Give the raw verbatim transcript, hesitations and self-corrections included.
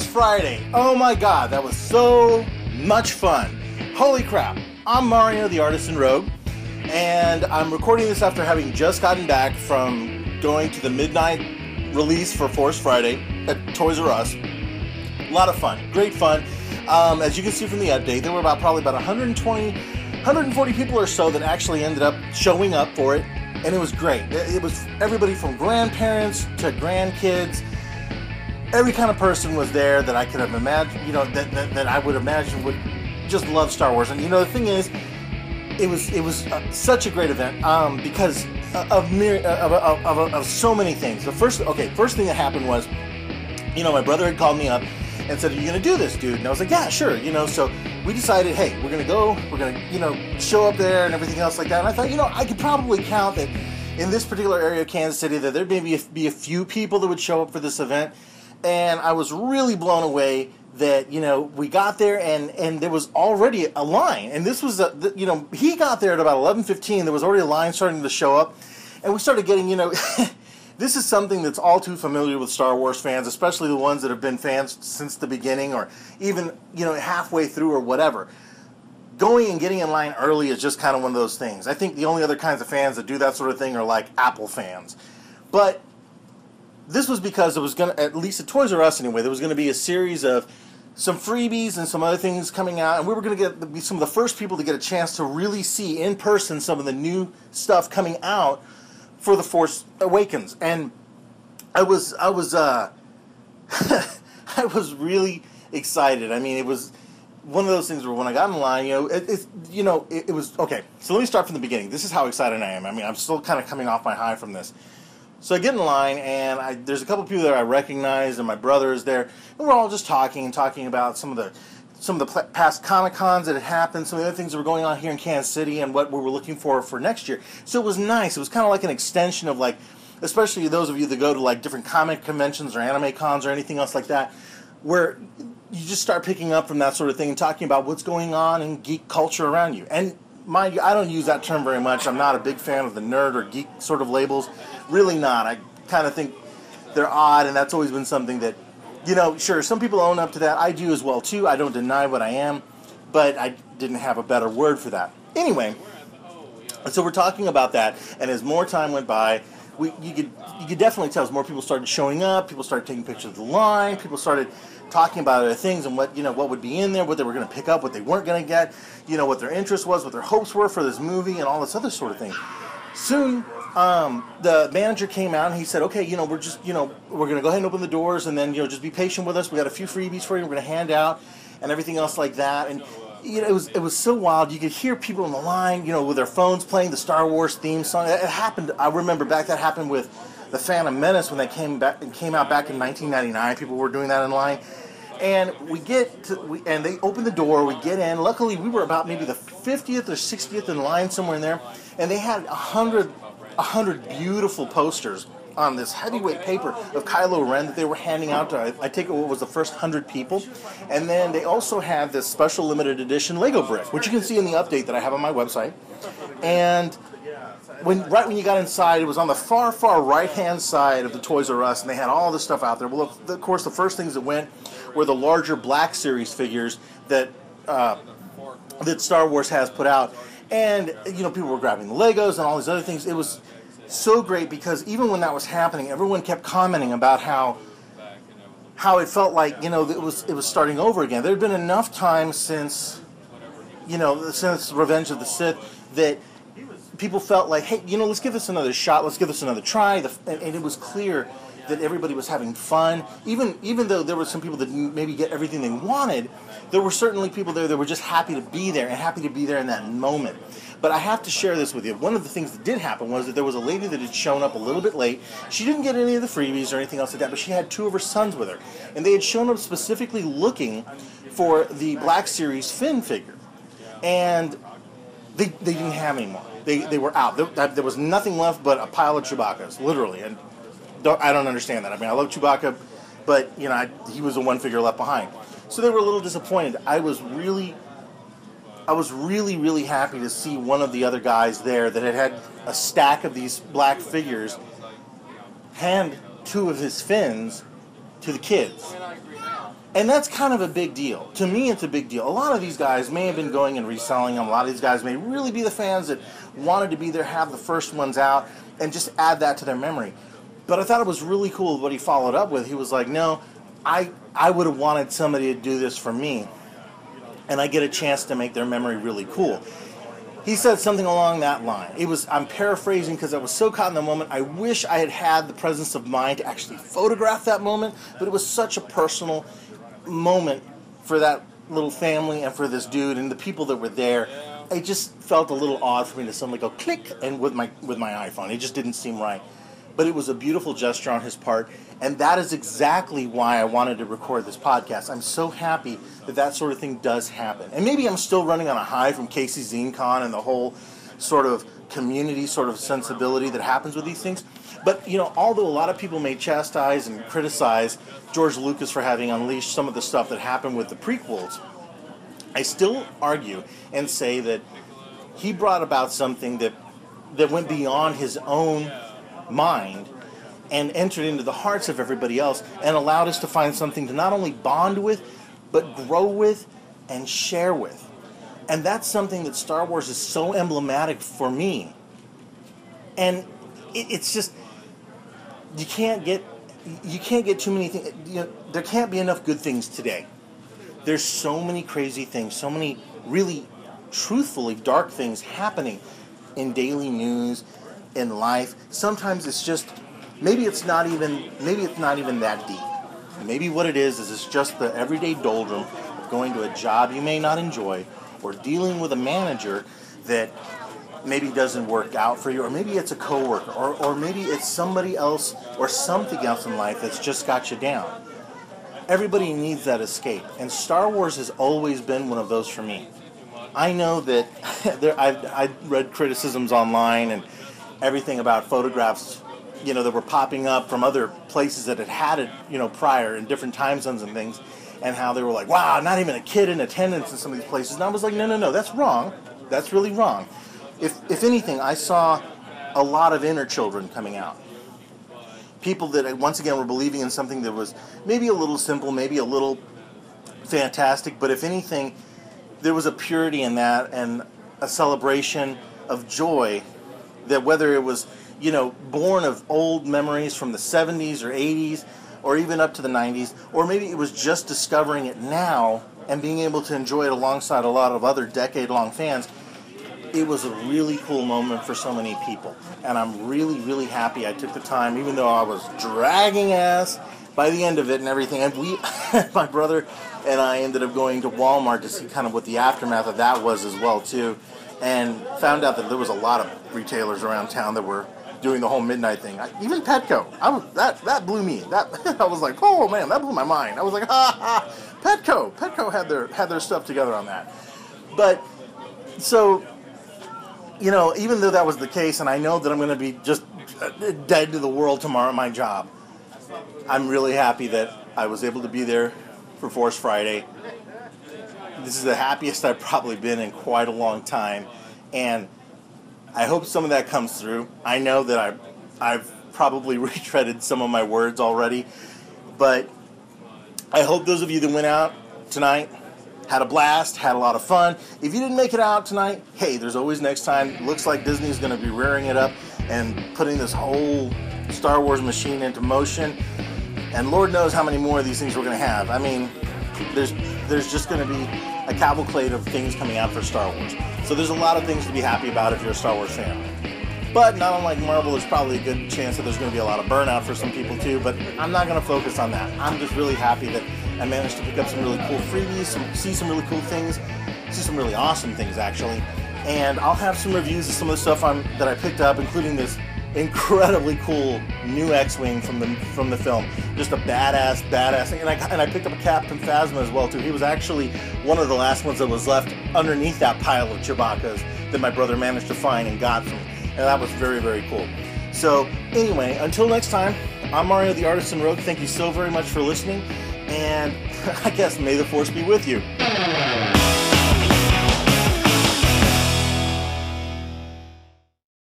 Friday. Oh my god, that was so much fun. Holy crap. I'm Mario, the Artisan Rogue, and I'm recording this after having just gotten back from going to the midnight release for Force Friday at Toys R Us. A lot of fun. Great fun. Um, as you can see from the update, there were about probably about one hundred twenty, one hundred forty people or so that actually ended up showing up for it, and it was great. It was everybody from grandparents to grandkids. Every kind of person was there that I could have imagined, you know, that, that, that I would imagine would just love Star Wars. And you know, the thing is, it was it was uh, such a great event um, because of, myri- of, of, of, of so many things. The first, okay, first thing that happened was, you know, my brother had called me up and said, "Are you gonna do this, dude?" And I was like, "Yeah, sure." You know, so we decided, hey, we're gonna go, we're gonna, you know, show up there and everything else like that. And I thought, you know, I could probably count that in this particular area of Kansas City that there may be a, be a few people that would show up for this event. And I was really blown away that, you know, we got there and, and there was already a line. And this was, a, you know, he got there at about eleven fifteen. There was already a line starting to show up. And we started getting, you know, this is something that's all too familiar with Star Wars fans, especially the ones that have been fans since the beginning or even, you know, halfway through or whatever. Going and getting in line early is just kind of one of those things. I think the only other kinds of fans that do that sort of thing are like Apple fans. But this was because it was going to, at least at Toys R Us anyway, there was going to be a series of some freebies and some other things coming out, and we were going to get be some of the first people to get a chance to really see in person some of the new stuff coming out for The Force Awakens. And I was, I was, uh, I was really excited. I mean, it was one of those things where when I got in line, you know, it, it you know, it, it was, okay, so let me start from the beginning. This is how excited I am. I mean, I'm still kind of coming off my high from this. So I get in line, and I, there's a couple people there I recognize, and my brother is there, and we're all just talking and talking about some of the some of the past Comic Cons that had happened, some of the other things that were going on here in Kansas City, and what we were looking for for next year. So it was nice. It was kind of like an extension of, like, especially those of you that go to like different comic conventions or anime cons or anything else like that, where you just start picking up from that sort of thing and talking about what's going on in geek culture around you. And mind you, I don't use that term very much. I'm not a big fan of the nerd or geek sort of labels. Really not. I kind of think they're odd, and that's always been something that, you know, sure, some people own up to that. I do as well, too. I don't deny what I am, but I didn't have a better word for that. Anyway, so we're talking about that, and as more time went by, we you could you could definitely tell as more people started showing up, people started taking pictures of the line, people started talking about other things and what, you know, what would be in there, what they were going to pick up, what they weren't going to get, you know, what their interest was, what their hopes were for this movie, and all this other sort of thing. Soon, um, the manager came out and he said, okay, you know, we're just, you know, we're going to go ahead and open the doors, and then, you know, just be patient with us. We got a few freebies for you. We're going to hand out and everything else like that. And, you know, it was it was so wild. You could hear people in the line, you know, with their phones playing the Star Wars theme song. It happened. I remember back that happened with the Phantom Menace when they came back and came out back in nineteen ninety-nine. People were doing that in line. And we get to, we, and they open the door, we get in. Luckily, we were about maybe the fiftieth or sixtieth in line, somewhere in there. And they had a hundred, a hundred beautiful posters on this heavyweight paper of Kylo Ren that they were handing out to, I, I take it, what was the first hundred people. And then they also had this special limited edition Lego brick, which you can see in the update that I have on my website. And when right when you got inside, it was on the far, far right-hand side of the Toys R Us, and they had all this stuff out there. Well, of, of course, the first things that went were the larger Black Series figures that uh, that Star Wars has put out. And, you know, people were grabbing the Legos and all these other things. It was so great because even when that was happening, everyone kept commenting about how how it felt like, you know, it was it was starting over again. There had been enough time since, you know, since Revenge of the Sith that people felt like, hey, you know, let's give this another shot. Let's give this another try. The, and, and it was clear that everybody was having fun. Even even though there were some people that didn't maybe get everything they wanted, there were certainly people there that were just happy to be there and happy to be there in that moment. But I have to share this with you. One of the things that did happen was that there was a lady that had shown up a little bit late. She didn't get any of the freebies or anything else like that, but she had two of her sons with her. And they had shown up specifically looking for the Black Series Finn figure. And they, they didn't have any more. They, they were out. There, there was nothing left but a pile of Chewbacca's, literally. And don't, I don't understand that. I mean, I love Chewbacca, but, you know, I, he was the one figure left behind. So they were a little disappointed. I was really... I was really, really happy to see one of the other guys there that had had a stack of these black figures hand two of his fins to the kids. And that's kind of a big deal. To me, it's a big deal. A lot of these guys may have been going and reselling them. A lot of these guys may really be the fans that wanted to be there, have the first ones out, and just add that to their memory. But I thought it was really cool what he followed up with. He was like, no, I, I would have wanted somebody to do this for me, and I get a chance to make their memory really cool. He said something along that line. It was, I'm paraphrasing because I was so caught in the moment. I wish I had had the presence of mind to actually photograph that moment, but it was such a personal moment for that little family and for this dude and the people that were there. It just felt a little odd for me to suddenly go click and with my with my iPhone. It just didn't seem right. But it was a beautiful gesture on his part, and that is exactly why I wanted to record this podcast. I'm so happy that that sort of thing does happen. And maybe I'm still running on a high from K C ZineCon and the whole sort of community sort of sensibility that happens with these things. But, you know, although a lot of people may chastise and criticize George Lucas for having unleashed some of the stuff that happened with the prequels, I still argue and say that he brought about something that that went beyond his own mind and entered into the hearts of everybody else and allowed us to find something to not only bond with, but grow with and share with. And that's something that Star Wars is so emblematic for me. And it, it's just, you can't get, you can't get too many things. You know, there can't be enough good things today. There's so many crazy things, so many really, truthfully dark things happening in daily news, in life. Sometimes it's just, maybe it's not even, maybe it's not even that deep. Maybe what it is is it's just the everyday doldrum of going to a job you may not enjoy, or dealing with a manager that maybe doesn't work out for you, or maybe it's a coworker, or or maybe it's somebody else or something else in life that's just got you down. Everybody needs that escape, and Star Wars has always been one of those for me. I know that there, I've, I've read criticisms online and everything about photographs, you know, that were popping up from other places that had had it, you know, prior in different time zones and things, and how they were like, wow, not even a kid in attendance in some of these places. And I was like, no, no, no, that's wrong. That's really wrong. If, if anything, I saw a lot of inner children coming out. People that, once again, were believing in something that was maybe a little simple, maybe a little fantastic, but if anything, there was a purity in that and a celebration of joy that, whether it was, you know, born of old memories from the seventies or eighties or even up to the nineties, or maybe it was just discovering it now and being able to enjoy it alongside a lot of other decade-long fans, it was a really cool moment for so many people. And I'm really, really happy I took the time, even though I was dragging ass by the end of it and everything. And we, my brother and I ended up going to Walmart to see kind of what the aftermath of that was as well, too. And found out that there was a lot of retailers around town that were doing the whole midnight thing. I, even Petco, I was, that that blew me. That I was like, oh man, that blew my mind. I was like, ha ha. Petco, Petco had their had their stuff together on that. But so, you know, even though that was the case, and I know that I'm going to be just dead to the world tomorrow at my job, I'm really happy that I was able to be there for Force Friday. This is the happiest I've probably been in quite a long time, and I hope some of that comes through. I know that I've, I've probably retreaded some of my words already, but I hope those of you that went out tonight had a blast, had a lot of fun. If you didn't make it out tonight, hey, there's always next time. Looks like Disney's going to be rearing it up and putting this whole Star Wars machine into motion, and Lord knows how many more of these things we're going to have. I mean, there's there's just going to be a cavalcade of things coming out for Star Wars. So there's a lot of things to be happy about if you're a Star Wars fan. But not unlike Marvel, there's probably a good chance that there's going to be a lot of burnout for some people too, but I'm not going to focus on that. I'm just really happy that I managed to pick up some really cool freebies, some, see some really cool things, see some really awesome things actually, and I'll have some reviews of some of the stuff I'm, that I picked up, including this incredibly cool new X-Wing from the from the film. Just a badass, badass thing. And I, and I picked up a Captain Phasma as well too. He was actually one of the last ones that was left underneath that pile of Chewbacca's that my brother managed to find and got from me. And that was very, very cool. So anyway, until next time, I'm Mario the Artisan Rogue. Thank you so very much for listening. And I guess may the Force be with you.